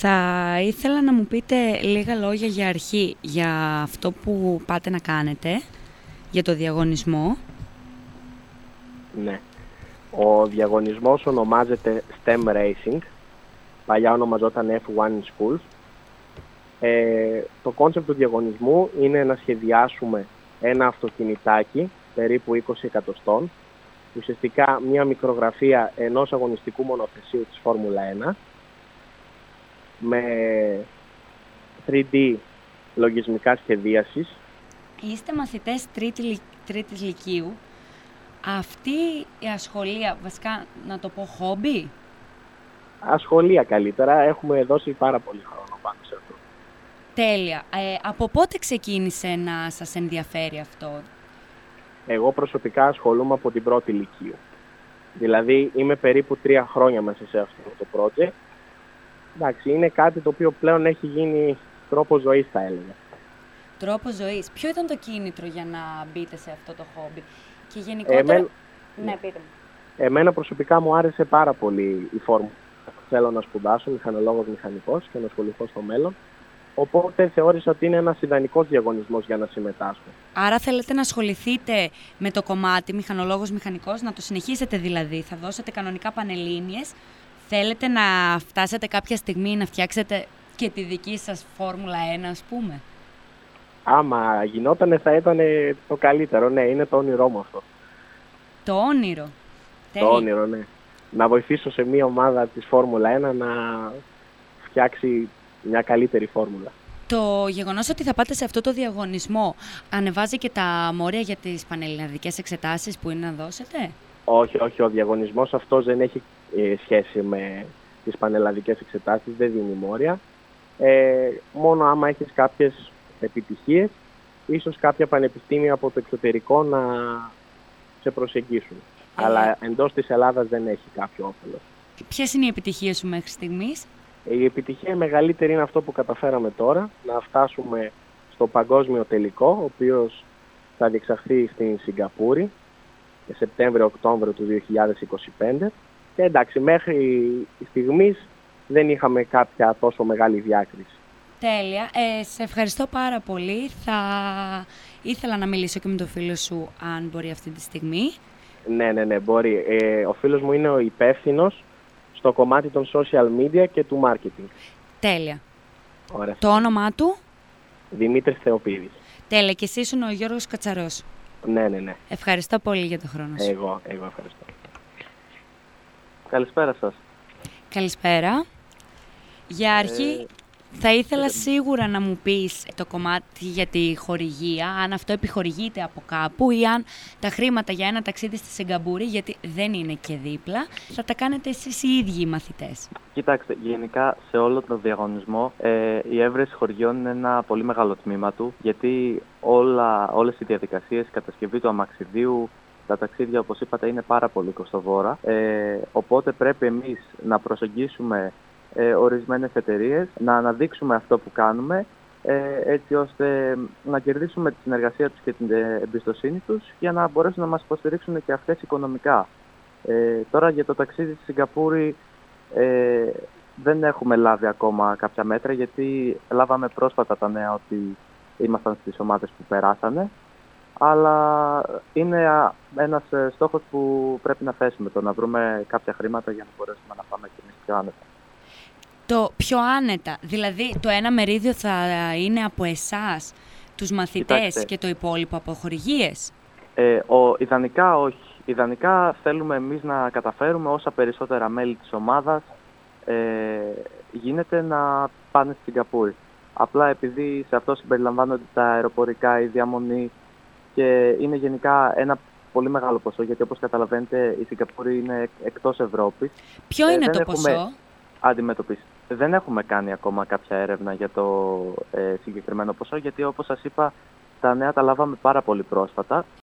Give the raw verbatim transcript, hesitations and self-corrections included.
Θα ήθελα να μου πείτε λίγα λόγια για αρχή, για αυτό που πάτε να κάνετε, για το διαγωνισμό. Ναι. Ο διαγωνισμός ονομάζεται STEM Racing. Παλιά ονομαζόταν εφ ουάν in Schools. Ε, το κόνσεπτ του διαγωνισμού είναι να σχεδιάσουμε ένα αυτοκινητάκι περίπου είκοσι εκατοστών, ουσιαστικά μια μικρογραφία ενός αγωνιστικού μονοθεσίου της Φόρμουλα ένα, με θρι ντι λογισμικά σχεδίασης. Είστε μαθητές τρίτη, τρίτης λυκείου. Αυτή η ασχολία, βασικά να το πω χόμπι. Ασχολία καλύτερα, έχουμε δώσει πάρα πολύ χρόνο πάνω σε αυτό. Τέλεια. Ε, από πότε ξεκίνησε να σας ενδιαφέρει αυτό? Εγώ προσωπικά ασχολούμαι από την πρώτη λυκείου. Δηλαδή είμαι περίπου τρία χρόνια μέσα σε αυτό το project. Εντάξει, είναι κάτι το οποίο πλέον έχει γίνει τρόπο ζωής, θα έλεγα. Τρόπο ζωής. Ποιο ήταν το κίνητρο για να μπείτε σε αυτό το χόμπι? Και γενικότερα... Εμέν... Ναι, πείτε μου. Εμένα προσωπικά μου άρεσε πάρα πολύ η φόρμουλα. Θέλω να σπουδάσω μηχανολόγος μηχανικός και να ασχοληθώ στο μέλλον. Οπότε θεώρησα ότι είναι ένας ιδανικός διαγωνισμός για να συμμετάσχω. Άρα θέλετε να ασχοληθείτε με το κομμάτι μηχανολόγος μηχανικός, να το συνεχίσετε δηλαδή, θα δώσετε κανονικά πανελλήνιες. Θέλετε να φτάσετε κάποια στιγμή να φτιάξετε και τη δική σας Φόρμουλα ένα, ας πούμε? Άμα γινότανε θα ήταν το καλύτερο, ναι, είναι το όνειρό μου αυτό. Το όνειρο. Το όνειρο, ναι. Να βοηθήσω σε μια ομάδα της Φόρμουλα ένα να φτιάξει μια καλύτερη φόρμουλα. Το γεγονός ότι θα πάτε σε αυτό το διαγωνισμό ανεβάζει και τα μόρια για τις πανελληνικές εξετάσεις που είναι να δώσετε? Όχι, όχι, ο διαγωνισμός αυτός δεν έχει ε, σχέση με τις πανελλαδικές εξετάσεις, δεν δίνει μόρια. Ε, μόνο άμα έχεις κάποιες επιτυχίες, ίσως κάποια πανεπιστήμια από το εξωτερικό να σε προσεγγίσουν. Ε. Αλλά εντός της Ελλάδας δεν έχει κάποιο όφελος. Ποιες είναι οι επιτυχίες σου μέχρι στιγμής? Η επιτυχία μεγαλύτερη είναι αυτό που καταφέραμε τώρα, να φτάσουμε στο παγκόσμιο τελικό, ο οποίος θα διεξαχθεί στην Σιγκαπούρη Σεπτέμβριο-Οκτώβριο του δύο χιλιάδες είκοσι πέντε. Και εντάξει, μέχρι στιγμής δεν είχαμε κάποια τόσο μεγάλη διάκριση. Τέλεια. Ε, σε ευχαριστώ πάρα πολύ. Θα ήθελα να μιλήσω και με τον φίλο σου, αν μπορεί αυτή τη στιγμή. Ναι, ναι, ναι, μπορεί. Ε, ο φίλος μου είναι ο υπεύθυνος στο κομμάτι των social media και του marketing. Τέλεια. Ωραία. Το όνομά του? Δημήτρης Θεοπίδης. Τέλεια. Και εσύ ήσουν ο Γιώργος Κατσαρός. Ναι, ναι, ναι. Ευχαριστώ πολύ για το χρόνο σου. Εγώ, εγώ ευχαριστώ. Καλησπέρα σας. Καλησπέρα. Για αρχή... Ε... Θα ήθελα σίγουρα να μου πεις το κομμάτι για τη χορηγία, αν αυτό επιχορηγείται από κάπου ή αν τα χρήματα για ένα ταξίδι στη Σιγκαπούρη, γιατί δεν είναι και δίπλα, θα τα κάνετε εσείς οι ίδιοι οι μαθητές. Κοιτάξτε, γενικά σε όλο τον διαγωνισμό ε, η έβρεση χορηγιών είναι ένα πολύ μεγάλο τμήμα του, γιατί όλα, όλες οι διαδικασίες, η κατασκευή του αμαξιδίου, τα ταξίδια, όπως είπατε, είναι πάρα πολύ κοστοβόρα, ε, οπότε πρέπει εμείς να προσεγγίσουμε Ε, ορισμένες εταιρείες, να αναδείξουμε αυτό που κάνουμε, ε, έτσι ώστε να κερδίσουμε τη συνεργασία τους και την εμπιστοσύνη τους για να μπορέσουν να μας υποστηρίξουν και αυτές οικονομικά. Ε, τώρα για το ταξίδι στη Σιγκαπούρη ε, δεν έχουμε λάβει ακόμα κάποια μέτρα, γιατί λάβαμε πρόσφατα τα νέα ότι ήμασταν στις ομάδες που περάσανε, αλλά είναι ένας στόχος που πρέπει να θέσουμε, το να βρούμε κάποια χρήματα για να μπορέσουμε να πάμε και εμείς πιο άνετα. Το πιο άνετα, δηλαδή το ένα μερίδιο θα είναι από εσάς, τους μαθητές. Κοιτάξτε, και το υπόλοιπο από χορηγίες? Ε, ο, ιδανικά όχι. Ιδανικά θέλουμε εμείς να καταφέρουμε όσα περισσότερα μέλη της ομάδας ε, γίνεται να πάνε στη Σιγκαπούρη. Απλά επειδή σε αυτό συμπεριλαμβάνονται τα αεροπορικά, η διαμονή και είναι γενικά ένα πολύ μεγάλο ποσό, γιατί όπως καταλαβαίνετε η Σιγκαπούρη είναι εκτός Ευρώπης. Ποιο είναι ε, το ποσό? Αντιμετωπίσει. Δεν έχουμε κάνει ακόμα κάποια έρευνα για το ε, συγκεκριμένο ποσό, γιατί όπως σας είπα τα νέα τα λάβαμε πάρα πολύ πρόσφατα.